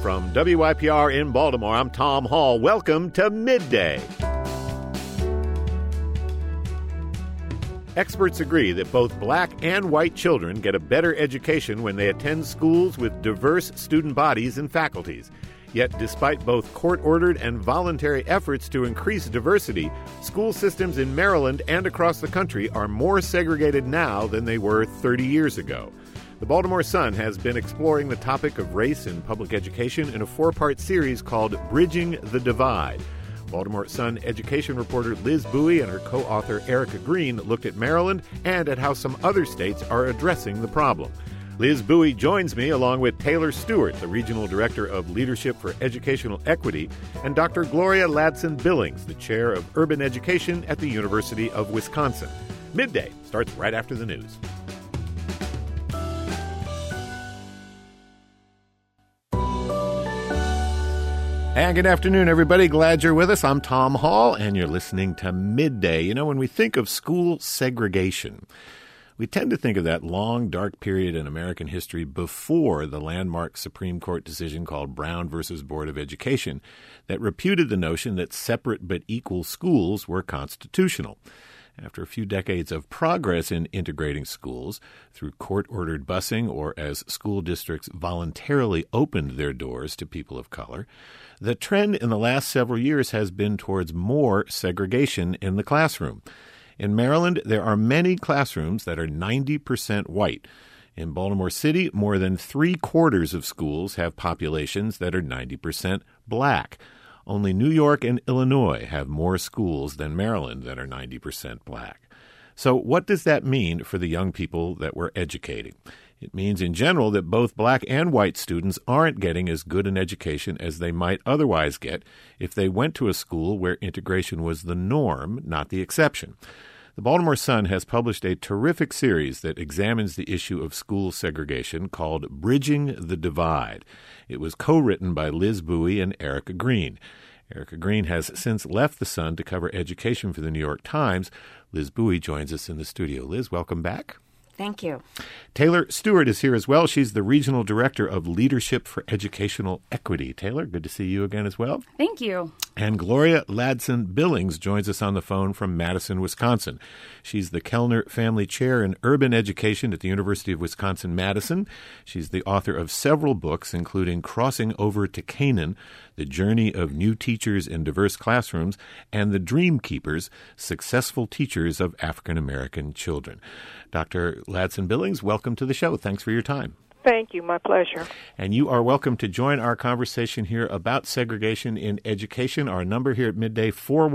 From WYPR in Baltimore, I'm Tom Hall. Welcome to Midday. Experts agree that both black and white children get a better education when they attend schools with diverse student bodies and faculties. Yet, despite both court-ordered and voluntary efforts to increase diversity, school systems in Maryland and across the country are more segregated now than they were 30 years ago. The Baltimore Sun has been exploring the topic of race in public education in a 4-part series called Bridging the Divide. Baltimore Sun education reporter Liz Bowie and her co-author Erica Green looked at Maryland and at how some other states are addressing the problem. Liz Bowie joins me along with Taylor Stewart, the Regional Director of Leadership for Educational Equity, and Dr. Gloria Ladson-Billings, the Chair of Urban Education at the University of Wisconsin. Midday starts right after the news. And good afternoon, everybody. Glad you're with us. I'm Tom Hall, and you're listening to Midday. You know, when we think of school segregation, we tend to think of that long, dark period in American history before the landmark Supreme Court decision called Brown versus Board of Education that reputed the notion that separate but equal schools were constitutional. After a few decades of progress in integrating schools through court-ordered busing or as school districts voluntarily opened their doors to people of color, the trend in the last several years has been towards more segregation in the classroom. In Maryland, there are many classrooms that are 90% white. In Baltimore City, more than 3/4 of schools have populations that are 90% black. Only New York and Illinois have more schools than Maryland that are 90% black. So what does that mean for the young people that we're educating? It means in general that both black and white students aren't getting as good an education as they might otherwise get if they went to a school where integration was the norm, not the exception. The Baltimore Sun has published a terrific series that examines the issue of school segregation called Bridging the Divide. It was co-written by Liz Bowie and Erica Green. Erica Green has since left the Sun to cover education for the New York Times. Liz Bowie joins us in the studio. Liz, welcome back. Thank you. Taylor Stewart is here as well. She's the Regional Director of Leadership for Educational Equity. Taylor, good to see you again as well. Thank you. And Gloria Ladson-Billings joins us on the phone from Madison, Wisconsin. She's the Kellner Family Chair in Urban Education at the University of Wisconsin-Madison. She's the author of several books, including Crossing Over to Canaan, The Journey of New Teachers in Diverse Classrooms, and The Dream Keepers, Successful Teachers of African American Children. Dr. Ladson-Billings, welcome to the show. Thanks for your time. Thank you. My pleasure. And you are welcome to join our conversation here about segregation in education. Our number here at Midday,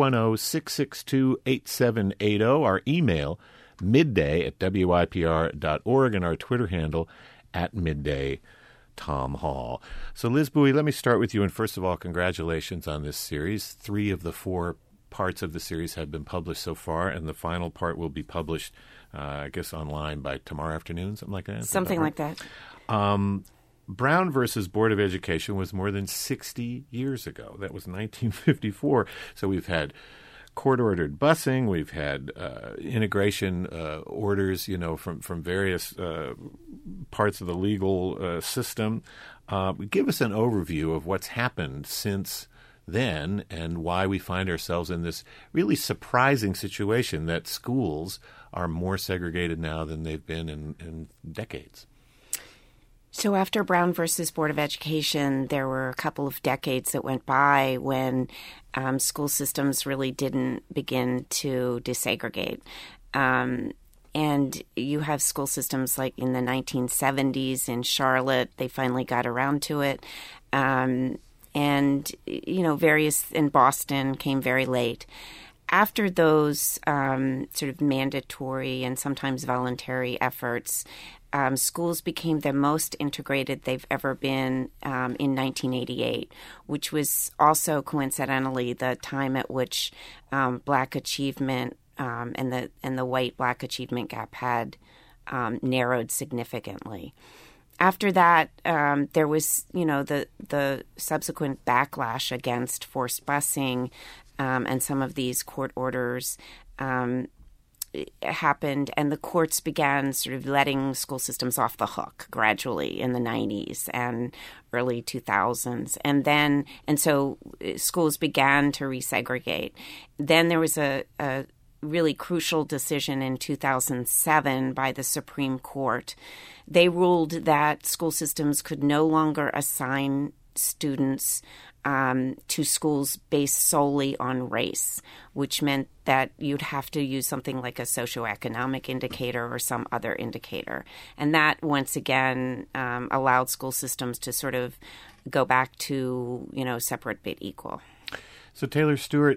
410-662-8780. Our email, midday@wypr.org, and our Twitter handle, @middaytomhall. So, Liz Bowie, let me start with you. And first of all, congratulations on this series. 3 of the 4 parts of the series have been published so far, and the final part will be published, I guess, online by tomorrow afternoon, something like that? Something like that. Brown versus Board of Education was more than 60 years ago. That was 1954. So we've had court-ordered busing. We've had integration orders, from various parts of the legal system. Give us an overview of what's happened since then and why we find ourselves in this really surprising situation that schools are more segregated now than they've been in decades. So after Brown versus Board of Education, there were a couple of decades that went by when school systems really didn't begin to desegregate. And you have school systems like in the 1970s in Charlotte, they finally got around to it. And, various in Boston came very late. After those sort of mandatory and sometimes voluntary efforts, schools became the most integrated they've ever been in 1988, which was also coincidentally the time at which Black achievement and the white-Black achievement gap had narrowed significantly. After that, there was, the subsequent backlash against forced busing and some of these court orders. happened, and the courts began sort of letting school systems off the hook gradually in the 90s and early 2000s. And so schools began to resegregate. Then there was a really crucial decision in 2007 by the Supreme Court. They ruled that school systems could no longer assign students to schools based solely on race, which meant that you'd have to use something like a socioeconomic indicator or some other indicator. And that, once again, allowed school systems to sort of go back to, separate but equal. So, Taylor Stewart,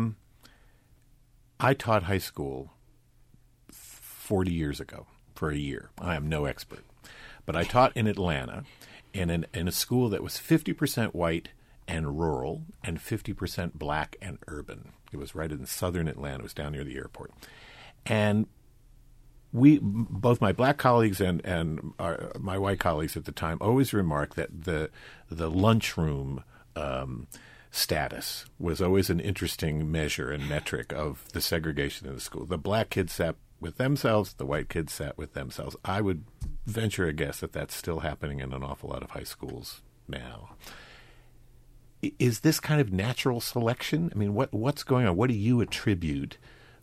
I taught high school 40 years ago for a year. I am no expert. But I taught in Atlanta in a school that was 50% white and rural and 50% black and urban. It was right in southern Atlanta. It was down near the airport. And both my black colleagues and my white colleagues at the time always remarked that the lunchroom status was always an interesting measure and metric of the segregation in the school. The black kids sat with themselves, the white kids sat with themselves. I would venture a guess that that's still happening in an awful lot of high schools now. Is this kind of natural selection? I mean, what's going on? What do you attribute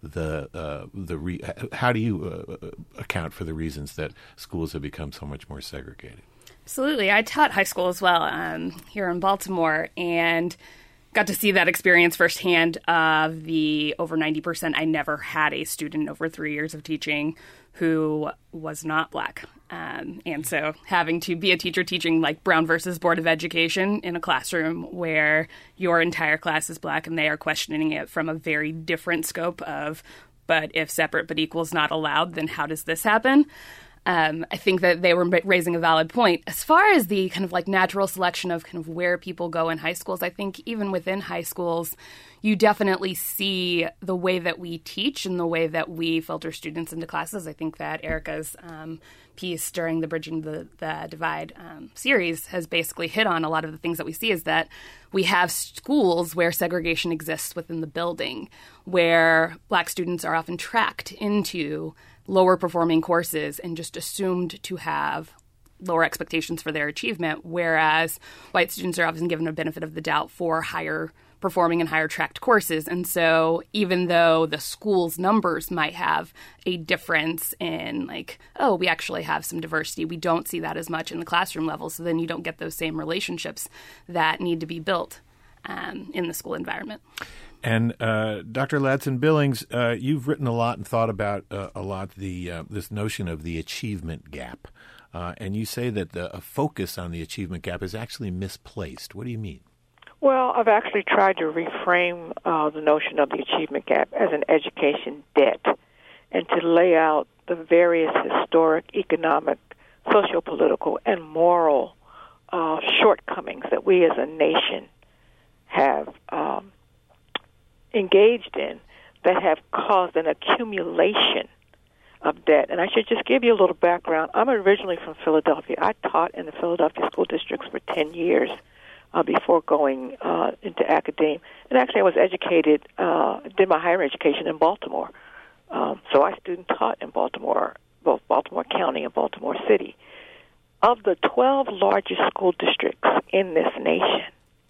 how do you account for the reasons that schools have become so much more segregated? Absolutely. I taught high school as well here in Baltimore, and got to see that experience firsthand of the over 90%. I never had a student over 3 years of teaching who was not black. And so having to be a teacher teaching like Brown versus Board of Education in a classroom where your entire class is black and they are questioning it from a very different scope of, but if separate but equal is not allowed, then how does this happen? I think that they were raising a valid point. As far as the kind of like natural selection of kind of where people go in high schools, I think even within high schools, you definitely see the way that we teach and the way that we filter students into classes. I think that Erica's piece during the Bridging the Divide series has basically hit on a lot of the things that we see is that we have schools where segregation exists within the building, where black students are often tracked into lower performing courses and just assumed to have lower expectations for their achievement, whereas white students are often given a benefit of the doubt for higher performing and higher tracked courses. And so even though the school's numbers might have a difference in like, oh, we actually have some diversity, we don't see that as much in the classroom level. So then you don't get those same relationships that need to be built in the school environment. And Dr. Ladson-Billings, you've written a lot and thought about a lot this notion of the achievement gap. And you say that a focus on the achievement gap is actually misplaced. What do you mean? Well, I've actually tried to reframe the notion of the achievement gap as an education debt and to lay out the various historic, economic, sociopolitical, and moral shortcomings that we as a nation have engaged in that have caused an accumulation of debt. And I should just give you a little background. I'm originally from Philadelphia. I taught in the Philadelphia school districts for 10 years before going into academia. And actually I was educated, did my higher education in Baltimore. So I student taught in Baltimore, both Baltimore County and Baltimore City. Of the 12 largest school districts in this nation,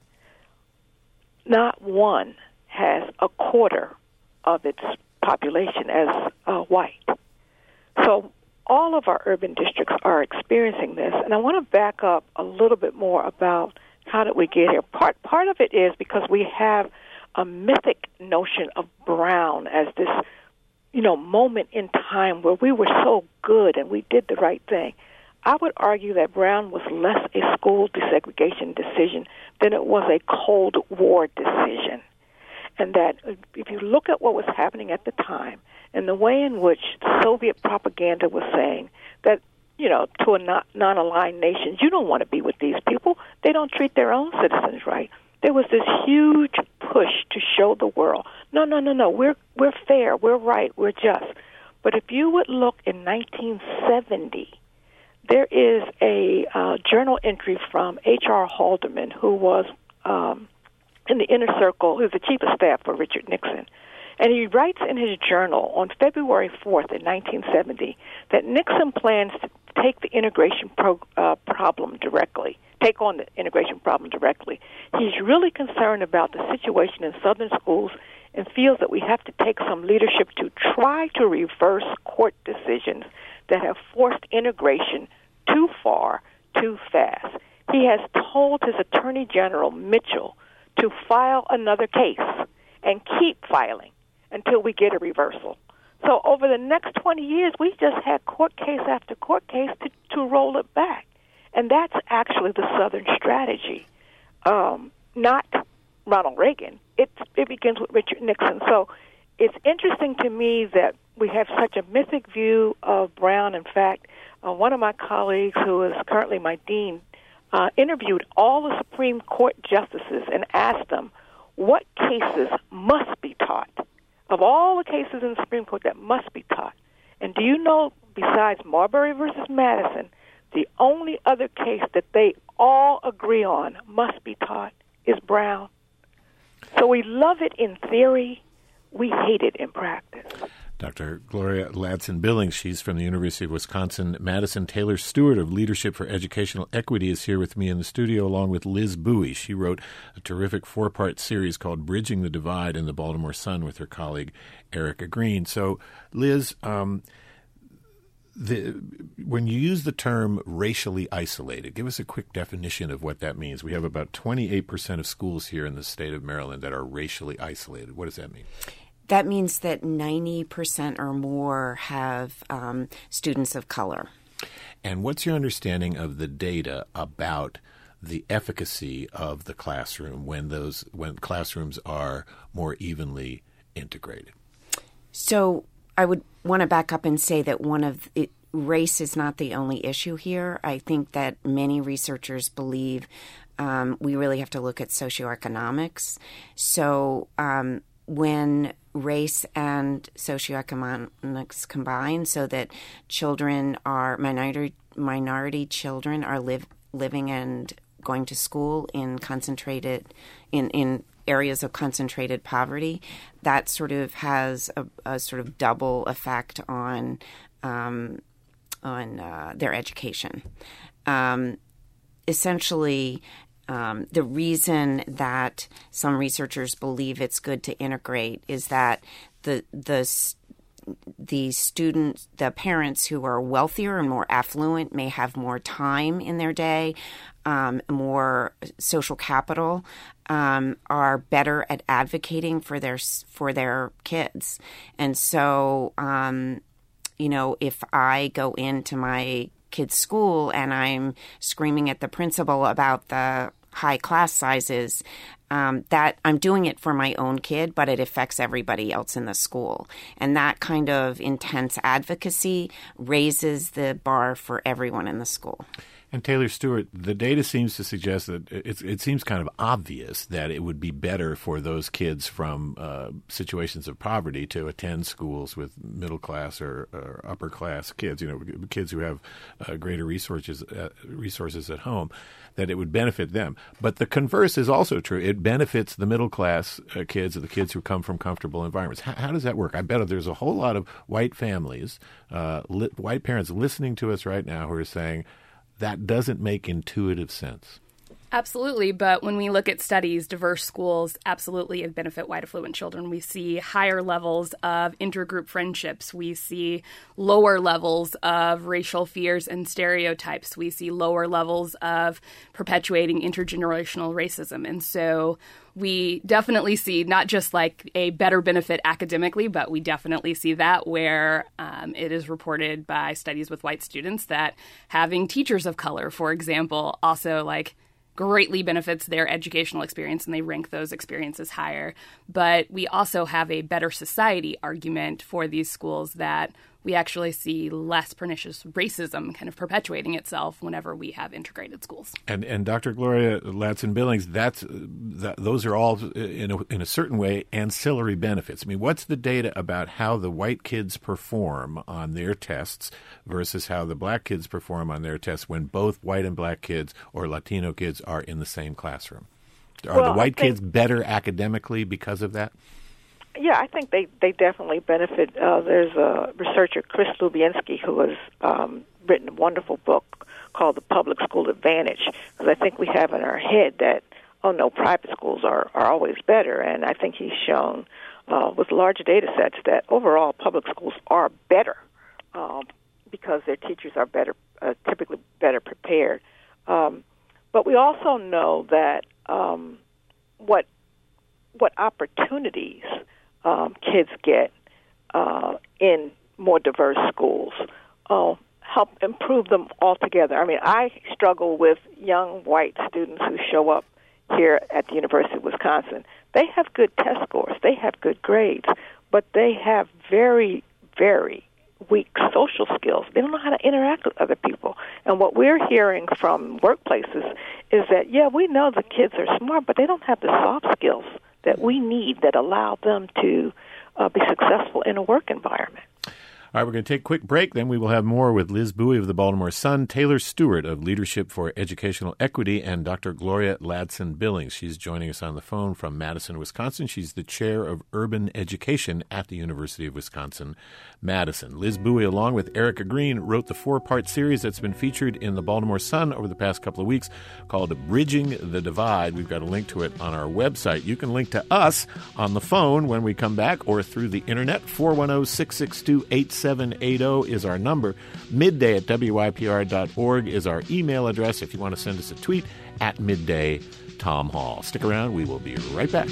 not one has a quarter of its population as white. So all of our urban districts are experiencing this, and I want to back up a little bit more about how did we get here. Part of it is because we have a mythic notion of Brown as this, moment in time where we were so good and we did the right thing. I would argue that Brown was less a school desegregation decision than it was a Cold War decision. And that if you look at what was happening at the time and the way in which Soviet propaganda was saying that, to a non-aligned nation, you don't want to be with these people. They don't treat their own citizens right. There was this huge push to show the world, no, we're fair, we're right, we're just. But if you would look in 1970, there is a journal entry from H.R. Haldeman, who was in the inner circle, who was the chief of staff for Richard Nixon. And he writes in his journal on February 4th in 1970 that Nixon plans to take the integration problem directly, take on the integration problem directly. He's really concerned about the situation in Southern schools and feels that we have to take some leadership to try to reverse court decisions that have forced integration too far, too fast. He has told his Attorney General, Mitchell, to file another case and keep filing until we get a reversal. So over the next 20 years, we just had court case after court case to roll it back. And that's actually the Southern strategy, not Ronald Reagan. It begins with Richard Nixon. So it's interesting to me that we have such a mythic view of Brown. In fact, one of my colleagues, who is currently my dean, interviewed all the Supreme Court justices and asked them what cases must be taught, of all the cases in the Supreme Court that must be taught. And do you know, besides Marbury versus Madison, the only other case that they all agree on must be taught is Brown. So we love it in theory, we hate it in practice. Dr. Gloria Ladson-Billings, she's from the University of Wisconsin-Madison. Taylor Stewart of Leadership for Educational Equity is here with me in the studio, along with Liz Bowie. She wrote a terrific 4-part series called Bridging the Divide in the Baltimore Sun with her colleague Erica Green. So, Liz, when you use the term racially isolated, give us a quick definition of what that means. We have about 28% of schools here in the state of Maryland that are racially isolated. What does that mean? That means that 90% or more have students of color. And what's your understanding of the data about the efficacy of the classroom when classrooms are more evenly integrated? So I would want to back up and say that race is not the only issue here. I think that many researchers believe we really have to look at socioeconomics. So when race and socioeconomics combine, so that minority children are living and going to school in areas of concentrated poverty, that sort of has a sort of double effect on their education. Essentially, the reason that some researchers believe it's good to integrate is that the parents who are wealthier and more affluent may have more time in their day, more social capital, are better at advocating for their kids. And so, if I go into my kid's school and I'm screaming at the principal about the high class sizes, that I'm doing it for my own kid, but it affects everybody else in the school. And that kind of intense advocacy raises the bar for everyone in the school. And Taylor Stewart, the data seems to suggest that it seems kind of obvious that it would be better for those kids from situations of poverty to attend schools with middle class or upper class kids, kids who have greater resources at home, that it would benefit them. But the converse is also true. It benefits the middle class kids or the kids who come from comfortable environments. How does that work? I bet there's a whole lot of white families, white parents listening to us right now who are saying, that doesn't make intuitive sense. Absolutely, but when we look at studies, diverse schools absolutely benefit white affluent children. We see higher levels of intergroup friendships. We see lower levels of racial fears and stereotypes. We see lower levels of perpetuating intergenerational racism. And so we definitely see not just like a better benefit academically, but we definitely see that where it is reported by studies with white students that having teachers of color, for example, also greatly benefits their educational experience, and they rank those experiences higher. But we also have a better society argument for these schools that we actually see less pernicious racism kind of perpetuating itself whenever we have integrated schools. And Dr. Gloria Ladson-Billings, those are all, in a certain way, ancillary benefits. I mean, what's the data about how the white kids perform on their tests versus how the black kids perform on their tests when both white and black kids or Latino kids are in the same classroom? Are the white kids better academically because of that? Yeah, I think they definitely benefit. There's a researcher, Chris Lubienski, who has written a wonderful book called The Public School Advantage, because I think we have in our head that, oh, no, private schools are always better, and I think he's shown with large data sets that overall public schools are better because their teachers are typically better prepared. But we also know that what opportunities kids get in more diverse schools help improve them altogether. I mean, I struggle with young white students who show up here at the University of Wisconsin. They have good test scores. They have good grades, but they have very, very weak social skills. They don't know how to interact with other people. And what we're hearing from workplaces is that, yeah, we know the kids are smart, but they don't have the soft skills that we need that allow them to be successful in a work environment. All right, we're going to take a quick break. Then we will have more with Liz Bowie of the Baltimore Sun, Taylor Stewart of Leadership for Educational Equity, and Dr. Gloria Ladson-Billings. She's joining us on the phone from Madison, Wisconsin. She's the chair of urban education at the University of Wisconsin-Madison. Liz Bowie, along with Erica Green, wrote the 4-part series that's been featured in the Baltimore Sun over the past couple of weeks called Bridging the Divide. We've got a link to it on our website. You can link to us on the phone when we come back or through the internet. 410-662-8780 is our number. Midday at WYPR.org is our email address if you want to send us a tweet at Midday Tom Hall. Stick around. We will be right back.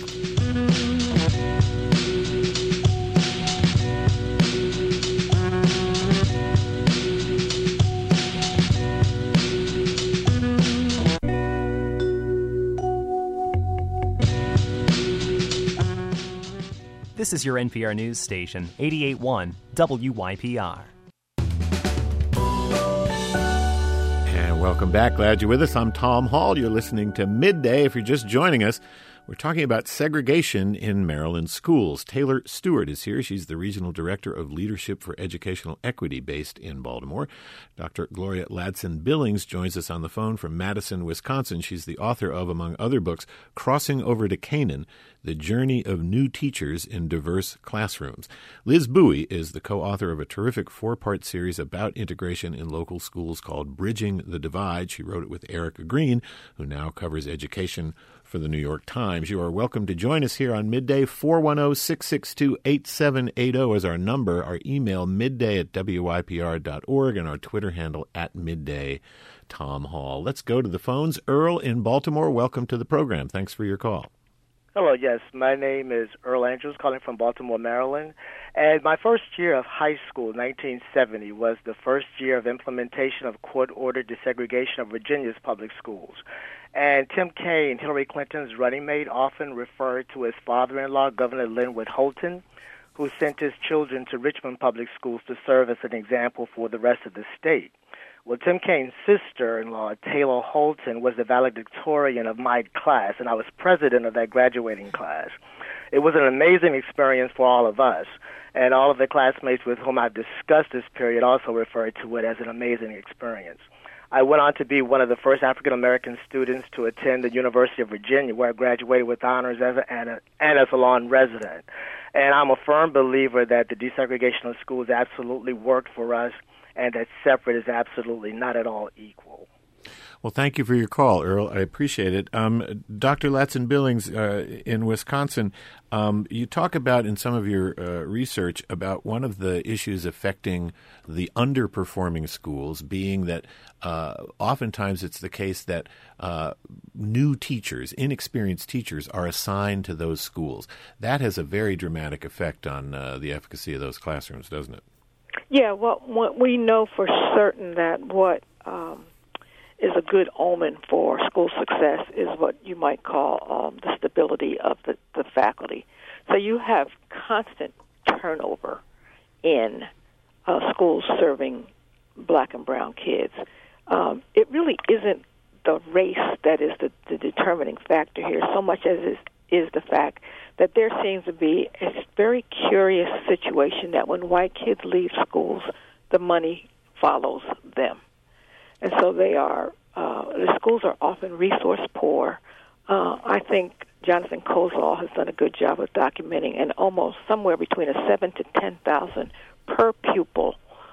This is your NPR News station, 88.1 WYPR. And welcome back. Glad you're with us. I'm Tom Hall. You're listening to Midday. If you're just joining us, we're talking about segregation in Maryland schools. Taylor Stewart is here. She's the Regional Director of Leadership for Educational Equity based in Baltimore. Dr. Gloria Ladson-Billings joins us on the phone from Madison, Wisconsin. She's the author of, among other books, Crossing Over to Canaan, The Journey of New Teachers in Diverse Classrooms. Liz Bowie is the co-author of a terrific 4-part series about integration in local schools called Bridging the Divide. She wrote it with Erica Green, who now covers education for the New York Times. You are welcome to join us here on Midday. 410-662-8780 is our number. Our email, midday@wypr.org, and our Twitter handle @MiddayTomHall. Let's go to the phones. Earl in Baltimore, welcome to the program. Thanks for your call. Hello, yes. My name is Earl Andrews, calling from Baltimore, Maryland. And my first year of high school, 1970, was the first year of implementation of court-ordered desegregation of Virginia's public schools. And Tim Kaine, Hillary Clinton's running mate, often referred to his father-in-law, Governor Linwood Holton, who sent his children to Richmond public schools to serve as an example for the rest of the state. Well, Tim Kaine's sister-in-law, Taylor Holton, was the valedictorian of my class, and I was president of that graduating class. It was an amazing experience for all of us, and all of the classmates with whom I've discussed this period also referred to it as an amazing experience. I went on to be one of the first African-American students to attend the University of Virginia, where I graduated with honors and as a lawn resident. And I'm a firm believer that the desegregation of schools absolutely worked for us, and that separate is absolutely not at all equal. Well, thank you for your call, Earl. I appreciate it. Dr. Ladson-Billings in Wisconsin, you talk about in some of your research about one of the issues affecting the underperforming schools being that oftentimes it's the case that new teachers, inexperienced teachers, are assigned to those schools. That has a very dramatic effect on the efficacy of those classrooms, doesn't it? Yeah, well, we know for certain that what is a good omen for school success is what you might call the stability of the faculty. So you have constant turnover in schools serving black and brown kids. It really isn't the race that is the determining factor here, so much as it is the fact that there seems to be a very curious situation that when white kids leave schools, the money follows them. And so they are, the schools are often resource poor. I think Jonathan Kozol has done a good job of documenting, and almost somewhere between a 7,000 to 10,000 per pupil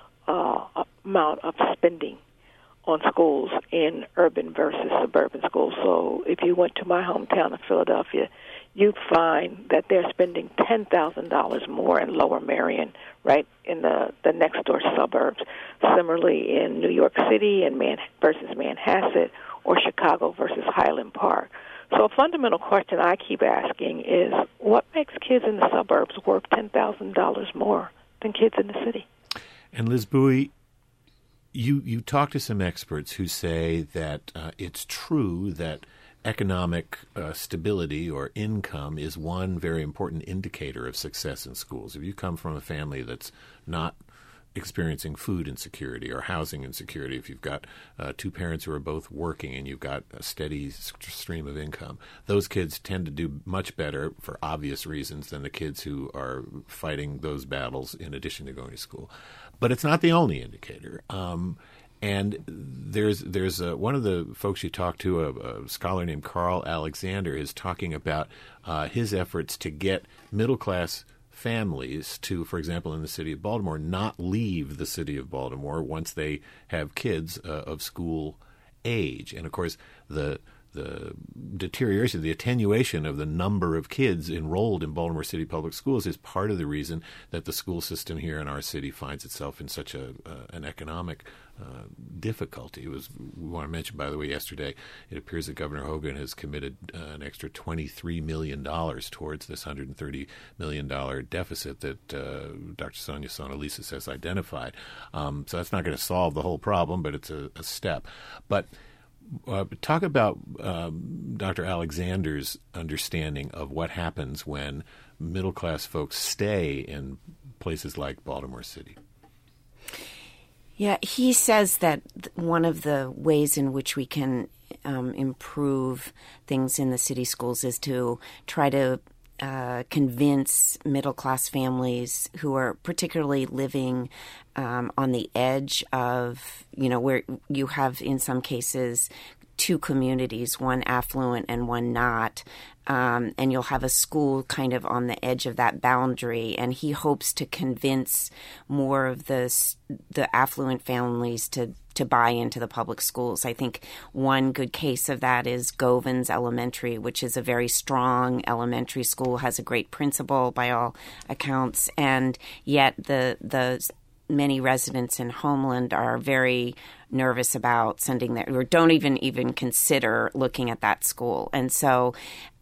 amount of spending on schools in urban versus suburban schools. So if you went to my hometown of Philadelphia, you'd find that they're spending $10,000 more in Lower Merion, right in the next door suburbs. Similarly, in New York City and versus Manhasset, or Chicago versus Highland Park. So a fundamental question I keep asking is, what makes kids in the suburbs worth $10,000 more than kids in the city? And Liz Bowie, you talk to some experts who say that it's true that economic stability or income is one very important indicator of success in schools. If you come from a family that's not experiencing food insecurity or housing insecurity, if you've got two parents who are both working and you've got a steady stream of income, those kids tend to do much better for obvious reasons than the kids who are fighting those battles in addition to going to school. But it's not the only indicator. And there's one of the folks you talked to, a scholar named Carl Alexander, is talking about his efforts to get middle-class families to, for example, in the city of Baltimore, not leave the city of Baltimore once they have kids of school age. And, of course, the deterioration, the attenuation of the number of kids enrolled in Baltimore City Public Schools is part of the reason that the school system here in our city finds itself in such an economic difficulty. We want to mention, by the way, yesterday, it appears that Governor Hogan has committed an extra $23 million towards this $130 million deficit that Dr. Sonia Sonalisis has identified. So that's not going to solve the whole problem, but it's a step. But talk about Dr. Alexander's understanding of what happens when middle-class folks stay in places like Baltimore City. Yeah, he says that one of the ways in which we can improve things in the city schools is to try to convince middle-class families who are particularly living on the edge of, where you have, in some cases, two communities, one affluent and one not, and you'll have a school kind of on the edge of that boundary. And he hopes to convince more of the affluent families to buy into the public schools. I think one good case of that is Govans Elementary, which is a very strong elementary school, has a great principal by all accounts, and yet the many residents in Homeland are very nervous about sending their, or don't even consider looking at that school. And so,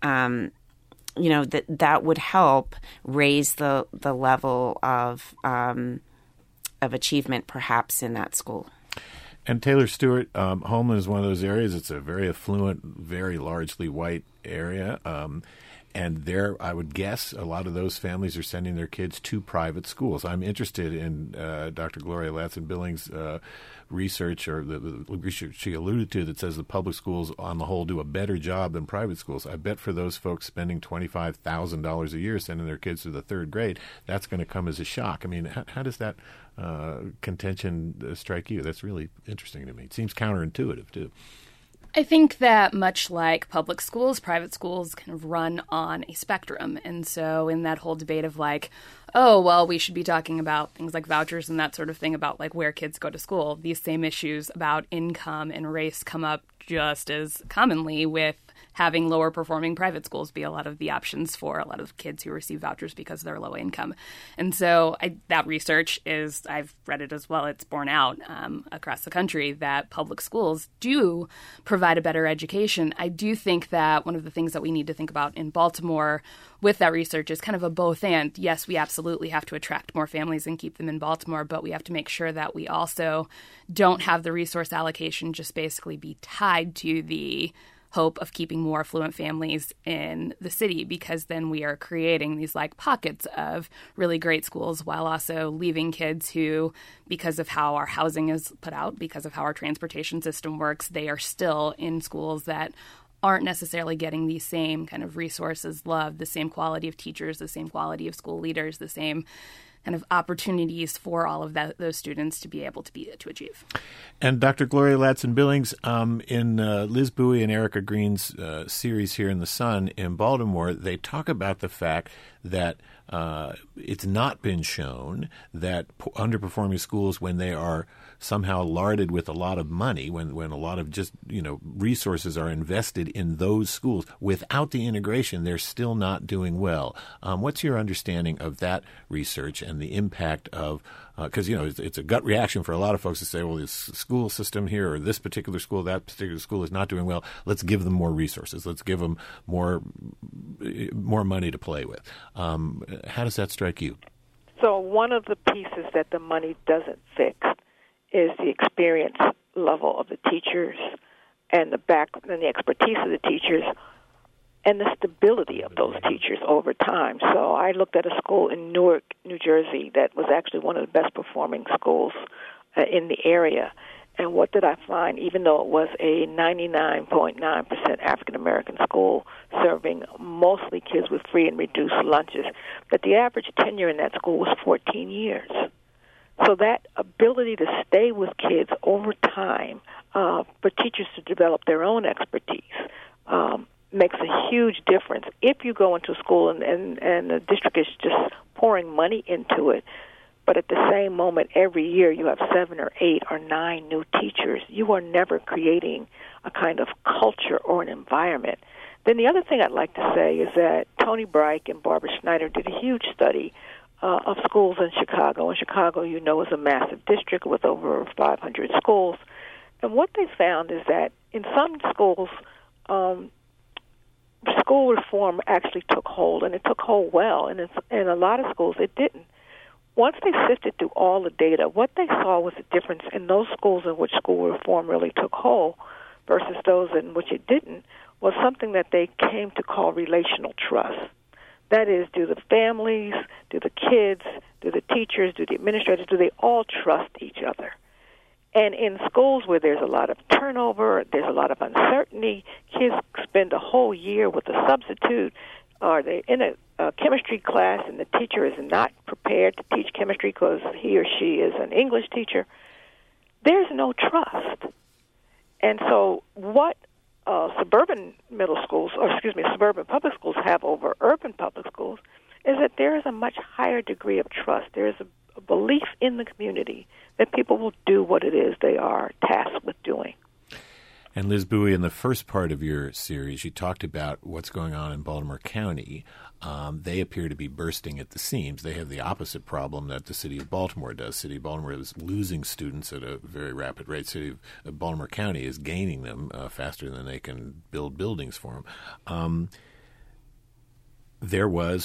that would help raise the level of achievement perhaps in that school. And Taylor Stewart, Homeland is one of those areas. It's a very affluent, very largely white area. And there, I would guess, a lot of those families are sending their kids to private schools. I'm interested in Dr. Gloria Ladson-Billings' research, or the research she alluded to, that says the public schools, on the whole, do a better job than private schools. I bet for those folks spending $25,000 a year sending their kids to the third grade, that's going to come as a shock. I mean, how does that contention strike you? That's really interesting to me. It seems counterintuitive, too. I think that much like public schools, private schools kind of run on a spectrum. And so in that whole debate of like, oh, well, we should be talking about things like vouchers and that sort of thing about like where kids go to school, these same issues about income and race come up just as commonly with having lower performing private schools be a lot of the options for a lot of kids who receive vouchers because they're low income. And so that research is, I've read it as well, it's borne out across the country that public schools do provide a better education. I do think that one of the things that we need to think about in Baltimore with that research is kind of a both and. Yes, we absolutely have to attract more families and keep them in Baltimore, but we have to make sure that we also don't have the resource allocation just basically be tied to the hope of keeping more affluent families in the city, because then we are creating these like pockets of really great schools while also leaving kids who, because of how our housing is put out, because of how our transportation system works, they are still in schools that aren't necessarily getting the same kind of resources, love, the same quality of teachers, the same quality of school leaders, the same kind of opportunities for all of those students to be able to achieve. And Dr. Gloria Ladson-Billings, in Liz Bowie and Erica Green's series here in The Sun in Baltimore, they talk about the fact that it's not been shown that underperforming schools, when they are somehow larded with a lot of money, when a lot of just resources are invested in those schools, without the integration, they're still not doing well. What's your understanding of that research and the impact of, because it's a gut reaction for a lot of folks to say, well, this school system here or this particular school, that particular school is not doing well. Let's give them more resources. Let's give them more money to play with. How does that strike you? So one of the pieces that the money doesn't fix is the experience level of the teachers and the expertise of the teachers and the stability of those teachers over time. So I looked at a school in Newark, New Jersey that was actually one of the best performing schools in the area. And what did I find? Even though it was a 99.9% African-American school serving mostly kids with free and reduced lunches, that the average tenure in that school was 14 years. So that ability to stay with kids over time, for teachers to develop their own expertise, makes a huge difference. If you go into a school and the district is just pouring money into it, but at the same moment every year you have 7 or 8 or 9 new teachers, you are never creating a kind of culture or an environment. Then the other thing I'd like to say is that Tony Breik and Barbara Schneider did a huge study of schools in Chicago. And Chicago, is a massive district with over 500 schools. And what they found is that in some schools, school reform actually took hold, and it took hold well. And in a lot of schools, it didn't. Once they sifted through all the data, what they saw was a difference in those schools in which school reform really took hold versus those in which it didn't, was something that they came to call relational trust. That is, do the families, do the kids, do the teachers, do the administrators, do they all trust each other? And in schools where there's a lot of turnover, there's a lot of uncertainty, kids spend a whole year with a substitute, or they're in a chemistry class and the teacher is not prepared to teach chemistry because he or she is an English teacher, there's no trust. And so what suburban suburban public schools have over urban public schools is that there is a much higher degree of trust. There is a belief in the community that people will do what it is they are tasked with doing. And Liz Bowie, in the first part of your series, you talked about what's going on in Baltimore County. They appear to be bursting at the seams. They have the opposite problem that the city of Baltimore does. City of Baltimore is losing students at a very rapid rate. City of Baltimore County is gaining them faster than they can build buildings for them. There was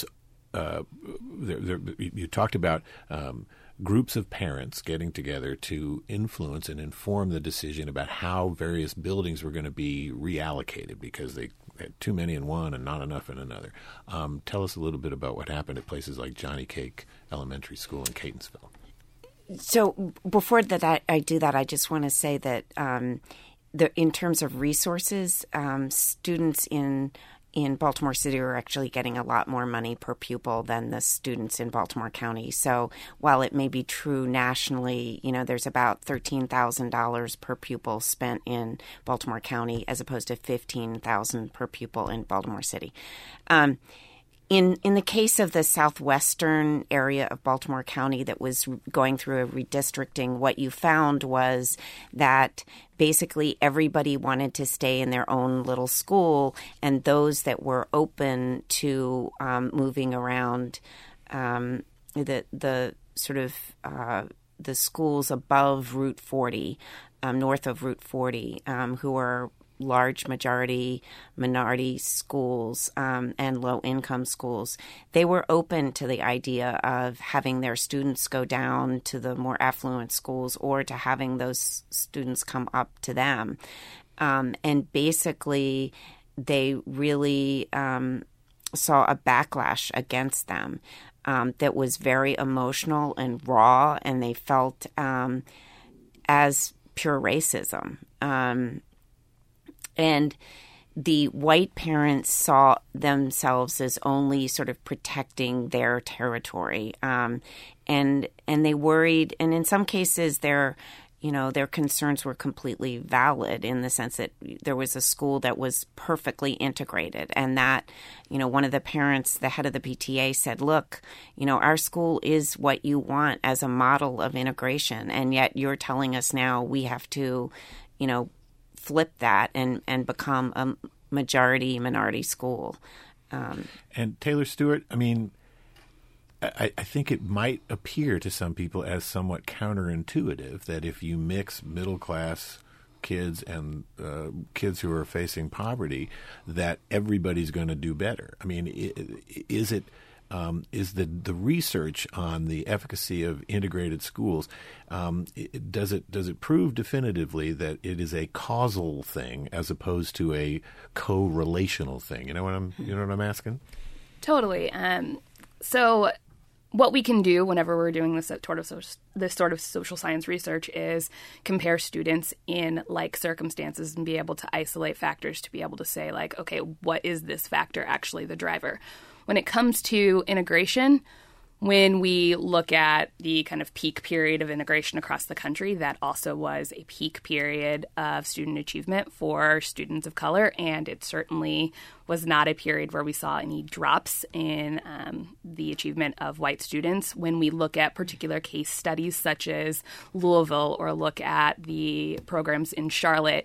you talked about groups of parents getting together to influence and inform the decision about how various buildings were going to be reallocated because they had too many in one and not enough in another. Tell us a little bit about what happened at places like Johnny Cake Elementary School in Catonsville. So before that, I do that, I just want to say that in terms of resources, students in Baltimore City are actually getting a lot more money per pupil than the students in Baltimore County. So while it may be true nationally, there's about $13,000 per pupil spent in Baltimore County as opposed to $15,000 per pupil in Baltimore City. In the case of the southwestern area of Baltimore County that was going through a redistricting, what you found was that basically everybody wanted to stay in their own little school, and those that were open to moving around the schools above Route 40, north of Route 40, who are large majority minority schools and low-income schools, they were open to the idea of having their students go down to the more affluent schools or to having those students come up to them. And basically, they really saw a backlash against them that was very emotional and raw, and they felt as pure racism. And the white parents saw themselves as only sort of protecting their territory, and they worried, and in some cases their concerns were completely valid in the sense that there was a school that was perfectly integrated, and that, one of the parents, the head of the PTA, said, look, our school is what you want as a model of integration, and yet you're telling us now we have to, flip that and become a minority school. And Taylor Stewart, I think it might appear to some people as somewhat counterintuitive that if you mix middle-class kids and kids who are facing poverty, that everybody's going to do better. Is the research on the efficacy of integrated schools, does it prove definitively that it is a causal thing as opposed to a co-relational thing? You know what I'm asking? Totally. So what we can do whenever we're doing this sort of social science research is compare students in like circumstances and be able to isolate factors to be able to say, like, okay, what is this factor actually the driver? When it comes to integration, when we look at the kind of peak period of integration across the country, that also was a peak period of student achievement for students of color, and it certainly was not a period where we saw any drops in the achievement of white students. When we look at particular case studies such as Louisville or look at the programs in Charlotte,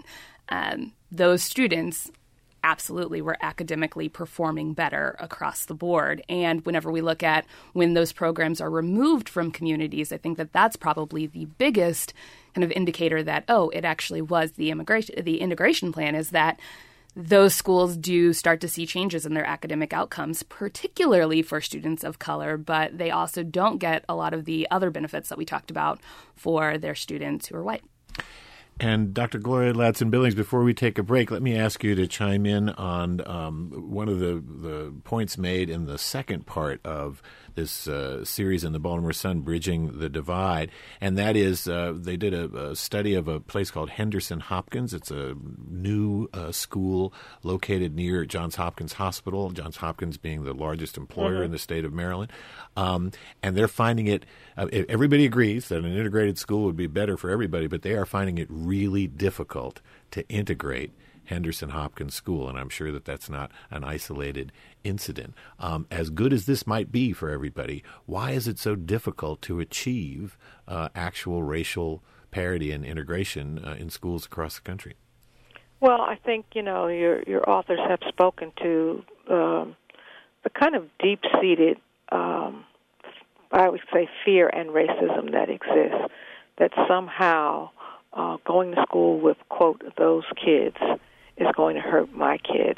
those students absolutely were academically performing better across the board. And whenever we look at when those programs are removed from communities, I think that that's probably the biggest kind of indicator that, it actually was the integration plan, is that those schools do start to see changes in their academic outcomes, particularly for students of color, but they also don't get a lot of the other benefits that we talked about for their students who are white. And Dr. Gloria Ladson-Billings, before we take a break, let me ask you to chime in on one of the points made in the second part of this series in the Baltimore Sun, Bridging the Divide, and that is they did a study of a place called Henderson Hopkins. It's a new school located near Johns Hopkins Hospital, Johns Hopkins being the largest employer in the state of Maryland. And they're finding it, everybody agrees that an integrated school would be better for everybody, but they are finding it really difficult to integrate Henderson Hopkins School, and I'm sure that that's not an isolated incident. As good as this might be for everybody, why is it so difficult to achieve actual racial parity and integration in schools across the country? Well, I think, your authors have spoken to the kind of deep-seated, I would say, fear and racism that exists, that somehow going to school with, quote, those kids is going to hurt my kids.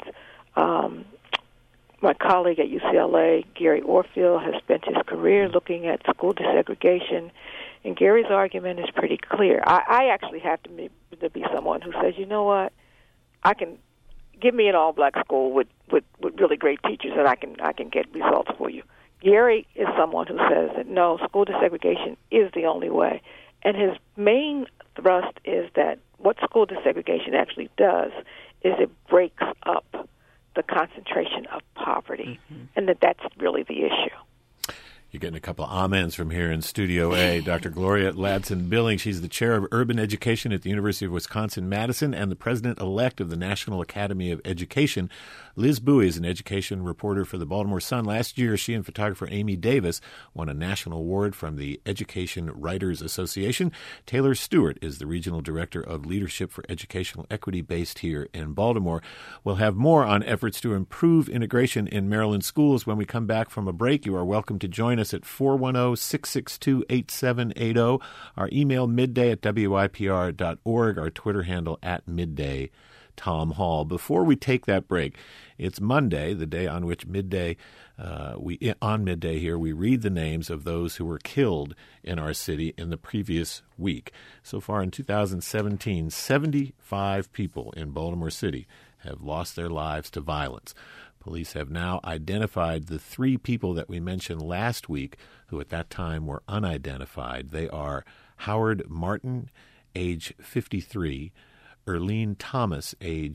My colleague at UCLA, Gary Orfield, has spent his career looking at school desegregation, and Gary's argument is pretty clear. I actually have to be someone who says, you know what, give me an all-black school with really great teachers, and I can get results for you. Gary is someone who says that, no, school desegregation is the only way. And his main thrust is that what school desegregation actually does is it breaks up the concentration of poverty, and that's really the issue. You're getting a couple of amens from here in Studio A. Dr. Gloria Ladson-Billings, she's the chair of urban education at the University of Wisconsin-Madison and the president-elect of the National Academy of Education. Liz Bowie is an education reporter for the Baltimore Sun. Last year, she and photographer Amy Davis won a national award from the Education Writers Association. Taylor Stewart is the regional director of Leadership for Educational Equity based here in Baltimore. We'll have more on efforts to improve integration in Maryland schools when we come back from a break. You are welcome to join us at 410-662-8780. Our email midday@wipr.org. Our Twitter handle @midday. Tom Hall. Before we take that break, it's Monday, the day on which midday here we read the names of those who were killed in our city in the previous week. So far in 2017, 75 people in Baltimore City have lost their lives to violence. Police have now identified the 3 people that we mentioned last week who at that time were unidentified. They are Howard Martin, age 53, Erlene Thomas, age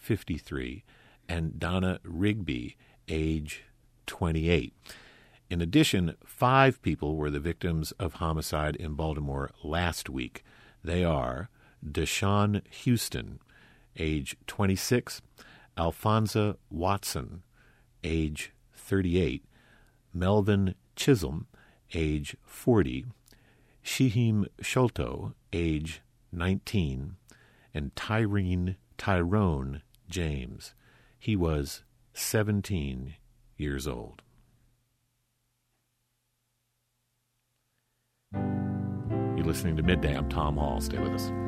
53, and Donna Rigby, age 28. In addition, 5 people were the victims of homicide in Baltimore last week. They are Deshaun Houston, age 26, Alfonso Watson, age 38, Melvin Chisholm, age 40, Shihim Sholto, age 19, and Tyrone James. He was 17 years old. You're listening to Midday. I'm Tom Hall. Stay with us.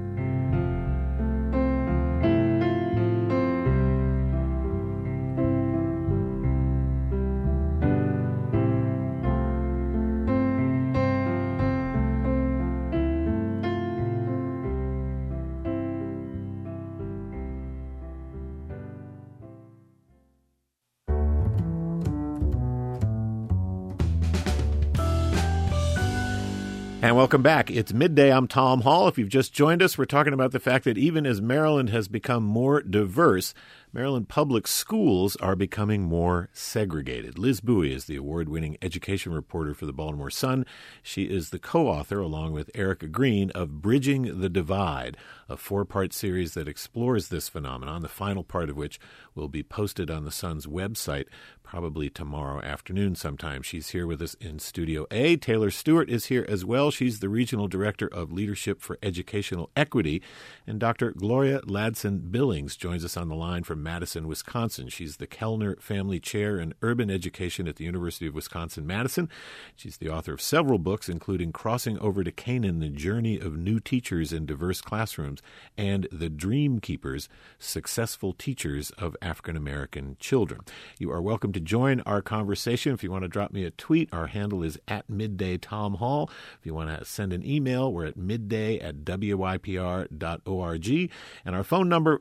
And welcome back. It's Midday. I'm Tom Hall. If you've just joined us, we're talking about the fact that even as Maryland has become more diverse, Maryland public schools are becoming more segregated. Liz Bowie is the award-winning education reporter for the Baltimore Sun. She is the co-author, along with Erica Green, of Bridging the Divide, a 4-part series that explores this phenomenon, the final part of which will be posted on the Sun's website probably tomorrow afternoon sometime. She's here with us in Studio A. Taylor Stewart is here as well. She's the Regional Director of Leadership for Educational Equity. And Dr. Gloria Ladson Billings joins us on the line from Madison, Wisconsin. She's the Kellner Family Chair in Urban Education at the University of Wisconsin-Madison. She's the author of several books, including Crossing Over to Canaan, The Journey of New Teachers in Diverse Classrooms, and The Dream Keepers, Successful Teachers of African American Children. You are welcome to join our conversation. If you want to drop me a tweet, our handle is @MiddayTomHall. If you want to send an email, we're at midday@wypr.org. And our phone number,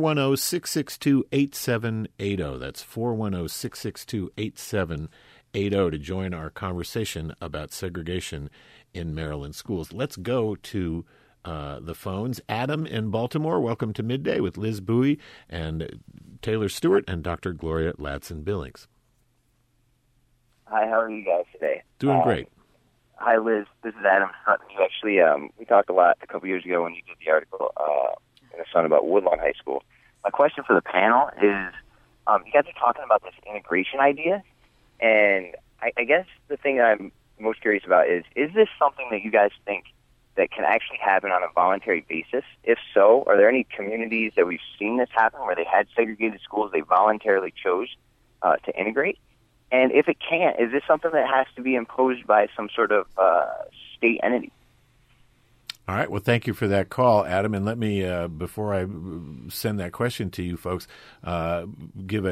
410-662-8780. That's 410-662-8780 to join our conversation about segregation in Maryland schools. Let's go to the phones. Adam in Baltimore, welcome to Midday with Liz Bowie and Taylor Stewart and Dr. Gloria Ladson Billings. Hi, how are you guys today? Doing great. Hi, Liz. This is Adam Hutton. You actually, we talked a lot a couple years ago when you did the article in the Sun about Woodlawn High School. My question for the panel is, you guys are talking about this integration idea, and I guess the thing that I'm most curious about is this something that you guys think that can actually happen on a voluntary basis? If so, are there any communities that we've seen this happen where they had segregated schools they voluntarily chose to integrate? And if it can't, is this something that has to be imposed by some sort of state entity? All right. Well, thank you for that call, Adam. And let me, before I send that question to you folks, give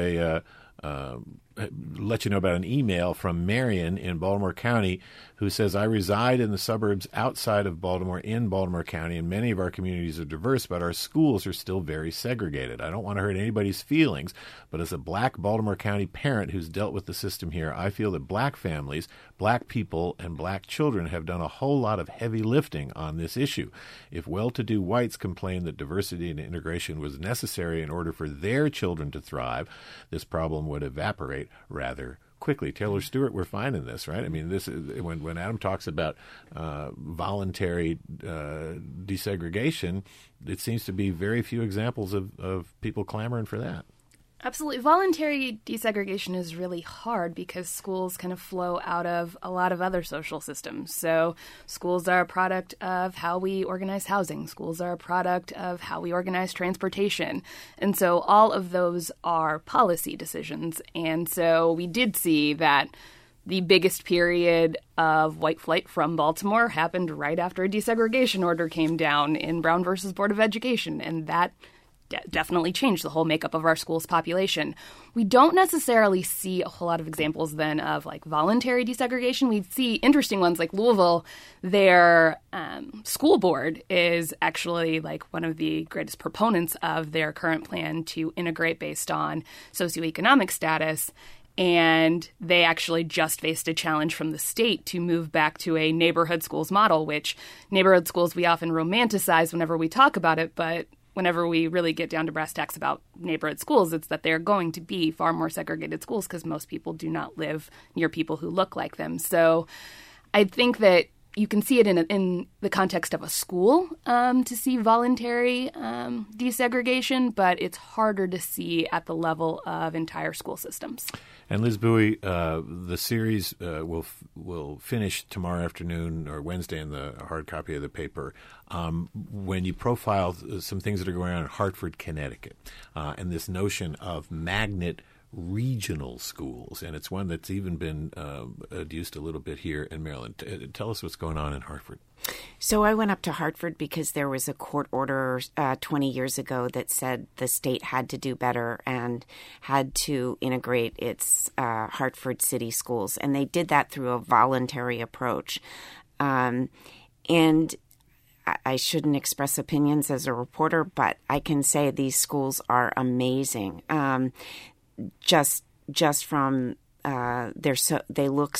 let you know about an email from Marion in Baltimore County who says, I reside in the suburbs outside of Baltimore in Baltimore County, and many of our communities are diverse, but our schools are still very segregated. I don't want to hurt anybody's feelings, but as a black Baltimore County parent who's dealt with the system here, I feel that black families, black people, and black children have done a whole lot of heavy lifting on this issue. If well-to-do whites complain that diversity and integration was necessary in order for their children to thrive, this problem would evaporate rather quickly. Taylor Stewart, we're finding this, right? I mean, this is when Adam talks about voluntary desegregation, it seems to be very few examples of people clamoring for that. Absolutely. Voluntary desegregation is really hard because schools kind of flow out of a lot of other social systems. So schools are a product of how we organize housing. Schools are a product of how we organize transportation. And so all of those are policy decisions. And so we did see that the biggest period of white flight from Baltimore happened right after a desegregation order came down in Brown versus Board of Education. And that definitely changed the whole makeup of our school's population. We don't necessarily see a whole lot of examples then of like voluntary desegregation. We see interesting ones like Louisville. Their school board is actually like one of the greatest proponents of their current plan to integrate based on socioeconomic status. And they actually just faced a challenge from the state to move back to a neighborhood schools model, which neighborhood schools we often romanticize whenever we talk about it, but whenever we really get down to brass tacks about neighborhood schools, it's that they're going to be far more segregated schools because most people do not live near people who look like them. So I think that you can see it in the context of a school to see voluntary desegregation, but it's harder to see at the level of entire school systems. And Liz Bowie, the series will finish tomorrow afternoon or Wednesday in the hard copy of the paper when you profile some things that are going on in Hartford, Connecticut, and this notion of magnet regional schools, and it's one that's even been adduced a little bit here in Maryland. Tell us what's going on in Hartford. So I went up to Hartford because there was a court order 20 years ago that said the state had to do better and had to integrate its Hartford city schools, and they did that through a voluntary approach. And I shouldn't express opinions as a reporter, but I can say these schools are amazing. Just from they look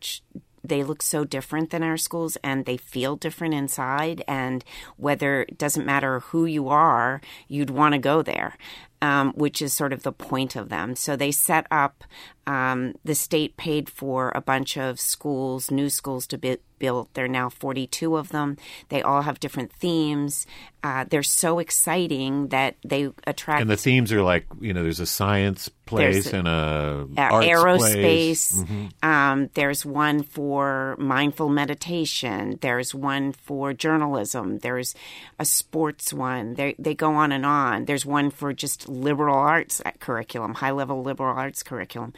so different than our schools, and they feel different inside, and whether it doesn't matter who you are, you'd want to go there, which is sort of the point of them. So they set up, the state paid for a bunch of schools, new schools to be built. There are now 42 of them. They all have different themes. They're so exciting that they attract. And the themes are like, there's a science place and a arts aerospace. Place. There's one for mindful meditation. There's one for journalism. There's a sports one. They go on and on. There's one for just liberal arts curriculum, high-level liberal arts curriculum.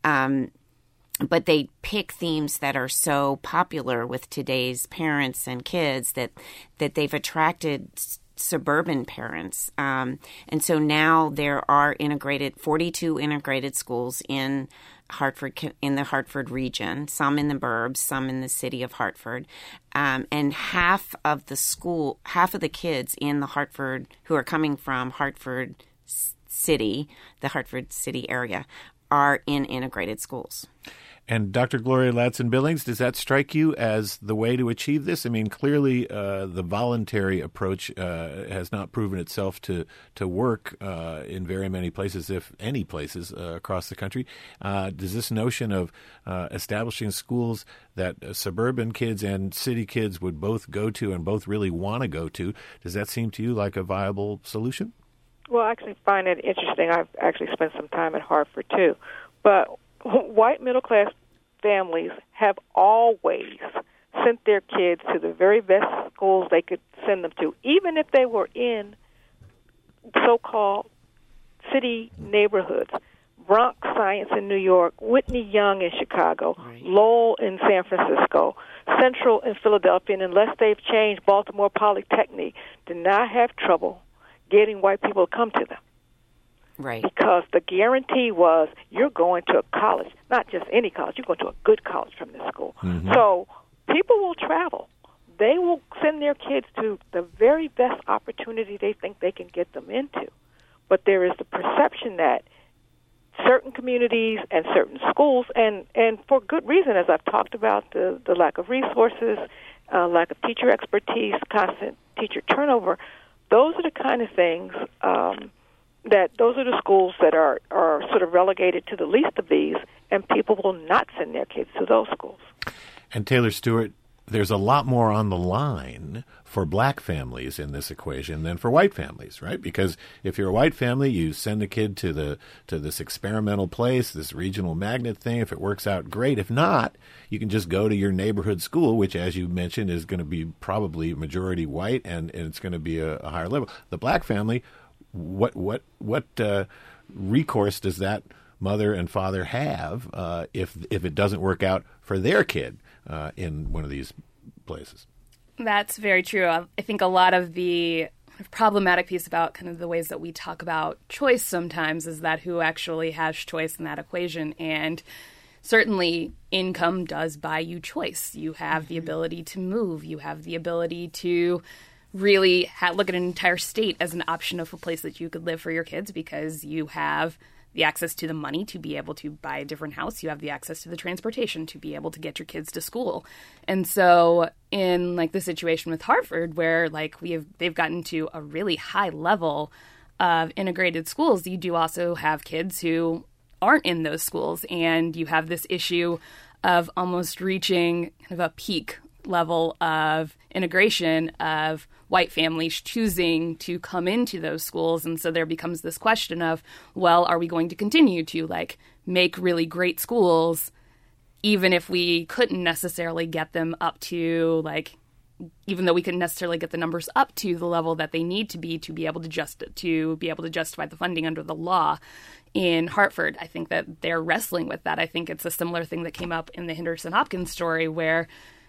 But they pick themes that are so popular with today's parents and kids that they've attracted suburban parents. And so now there are 42 integrated schools in Hartford, in the Hartford region, some in the burbs, some in the city of Hartford. And half of the kids in the Hartford who are coming from Hartford City, the Hartford City area, are in integrated schools. And Dr. Gloria Ladson-Billings, does that strike you as the way to achieve this? I mean, clearly the voluntary approach has not proven itself to work in very many places, if any places, across the country. Does this notion of establishing schools that suburban kids and city kids would both go to and both really want to go to, does that seem to you like a viable solution? Well, I actually find it interesting. I've actually spent some time at Hartford, too. But white middle-class families have always sent their kids to the very best schools they could send them to, even if they were in so-called city neighborhoods. Bronx Science in New York, Whitney Young in Chicago, right. Lowell in San Francisco, Central in Philadelphia, and unless they've changed, Baltimore Polytechnic did not have trouble getting white people to come to them. Right. Because the guarantee was you're going to a college, not just any college, you're going to a good college from this school. Mm-hmm. So people will travel. They will send their kids to the very best opportunity they think they can get them into. But there is the perception that certain communities and certain schools, and for good reason, as I've talked about, the lack of resources, lack of teacher expertise, constant teacher turnover, those are the kind of things those are the schools that are sort of relegated to the least of these, and people will not send their kids to those schools. And Taylor Stewart, there's a lot more on the line for black families in this equation than for white families, right? Because if you're a white family, you send the kid to this experimental place, this regional magnet thing. If it works out, great. If not, you can just go to your neighborhood school, which, as you mentioned, is going to be probably majority white, and it's going to be a higher level. The black family, what recourse does that mother and father have if it doesn't work out for their kid in one of these places? That's very true. I think a lot of the problematic piece about kind of the ways that we talk about choice sometimes is that who actually has choice in that equation. And certainly income does buy you choice. You have the ability to move. You have the ability to really look at an entire state as an option of a place that you could live for your kids because you have the access to the money to be able to buy a different house. You have the access to the transportation to be able to get your kids to school. And so in like the situation with Hartford, where like they've gotten to a really high level of integrated schools, you do also have kids who aren't in those schools. And you have this issue of almost reaching kind of a peak level of integration of white families choosing to come into those schools. And so there becomes this question of, well, are we going to continue to like make really great schools, even if we couldn't necessarily get them up to like, even though we couldn't necessarily get the numbers up to the level that they need to be able to justify the funding under the law. In Hartford, I think that they're wrestling with that. I think it's a similar thing that came up in the Henderson Hopkins story, where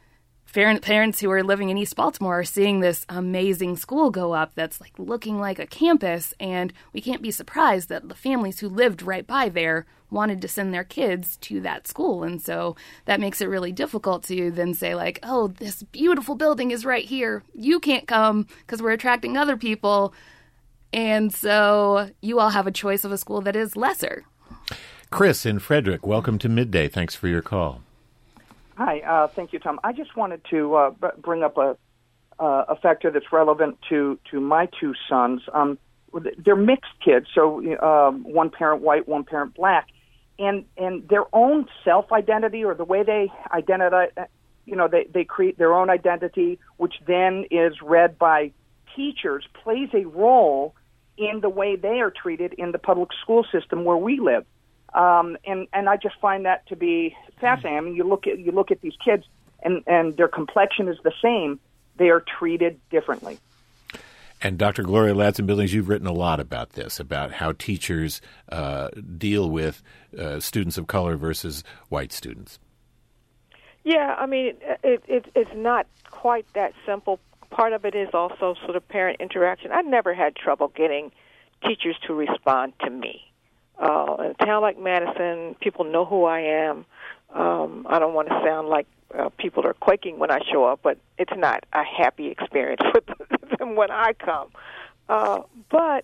parents who are living in East Baltimore are seeing this amazing school go up that's like looking like a campus, and we can't be surprised that the families who lived right by there wanted to send their kids to that school. And so that makes it really difficult to then say like, oh, this beautiful building is right here. You can't come because we're attracting other people. And so you all have a choice of a school that is lesser. Chris in Frederick, welcome to Midday. Thanks for your call. Hi, thank you, Tom. I just wanted to bring up a factor that's relevant to my two sons. They're mixed kids, so one parent white, one parent black, and their own self-identity, or the way they identify, they create their own identity, which then is read by teachers, plays a role in the way they are treated in the public school system where we live. And I just find that to be fascinating. I mean, you look at these kids, and their complexion is the same. They are treated differently. And Dr. Gloria Ladson-Billings, you've written a lot about this, about how teachers deal with students of color versus white students. Yeah, I mean, it's not quite that simple. Part of it is also sort of parent interaction. I never had trouble getting teachers to respond to me. In a town like Madison, people know who I am. I don't want to sound like people are quaking when I show up, but it's not a happy experience with them when I come. But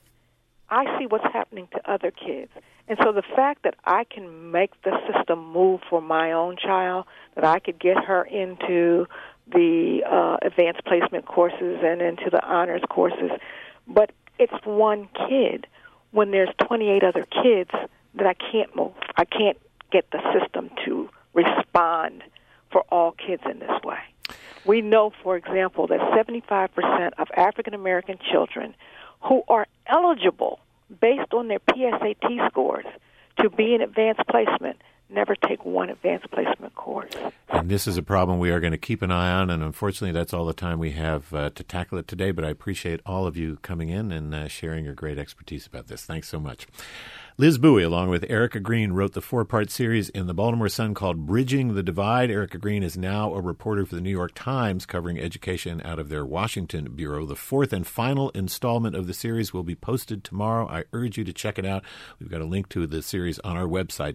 I see what's happening to other kids. And so the fact that I can make the system move for my own child, that I could get her into the advanced placement courses and into the honors courses, but it's one kid when there's 28 other kids that I can't move. I can't get the system to respond for all kids in this way. We know, for example, that 75% of African-American children who are eligible based on their PSAT scores to be in advanced placement never take one advanced placement course. And this is a problem we are going to keep an eye on, and unfortunately that's all the time we have to tackle it today, but I appreciate all of you coming in and sharing your great expertise about this. Thanks so much. Liz Bowie, along with Erica Green, wrote the 4-part series in the Baltimore Sun called Bridging the Divide. Erica Green is now a reporter for the New York Times covering education out of their Washington bureau. The 4th and final installment of the series will be posted tomorrow. I urge you to check it out. We've got a link to the series on our website,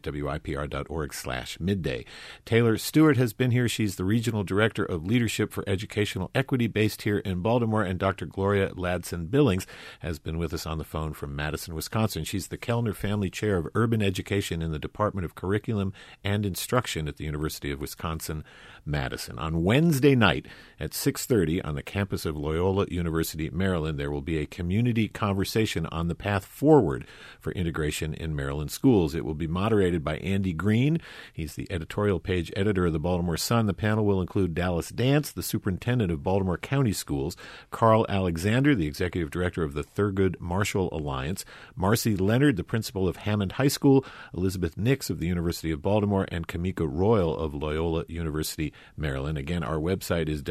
WIPR.org/midday. Taylor Stewart has been here. She's the Regional Director of Leadership for Educational Equity based here in Baltimore. And Dr. Gloria Ladson-Billings has been with us on the phone from Madison, Wisconsin. She's the Kellner Family Chair of Urban Education in the Department of Curriculum and Instruction at the University of Wisconsin-Madison. On Wednesday night at 6:30 on the campus of Loyola University, Maryland, there will be a community conversation on the path forward for integration in Maryland schools. It will be moderated by Andy Green. He's the editorial page editor of the Baltimore Sun. The panel will include Dallas Dance, the superintendent of Baltimore County Schools, Carl Alexander, the executive director of the Thurgood Marshall Alliance, Marcy Leonard, the principal of Hammond High School, Elizabeth Nix of the University of Baltimore, and Kamika Royal of Loyola University, Maryland. Again, our website is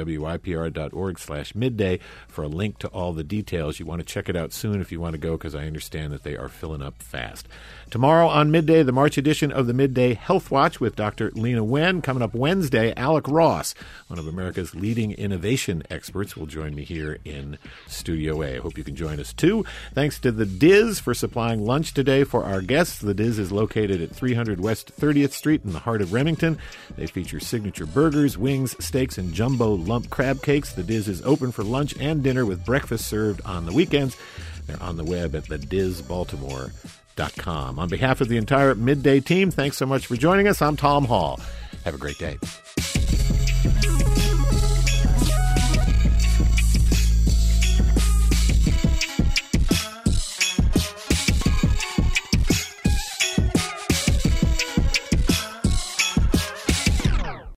WIPR.org/midday for a link to all the details. You want to check it out soon if you want to go, because I understand that they are filling up fast. Tomorrow on Midday, the March edition of the Midday Health Watch with Dr. Lena Wen. Coming up Wednesday, Alec Ross, one of America's leading innovation experts, will join me here in Studio A. I hope you can join us too. Thanks to the Diz for supplying lunch today for our guests. The Diz is located at 300 West 30th Street in the heart of Remington. They feature signature burgers, wings, steaks, and jumbo lump crab cakes. The Diz is open for lunch and dinner with breakfast served on the weekends. They're on the web at thedizbaltimore.com. On behalf of the entire Midday team, thanks so much for joining us. I'm Tom Hall. Have a great day.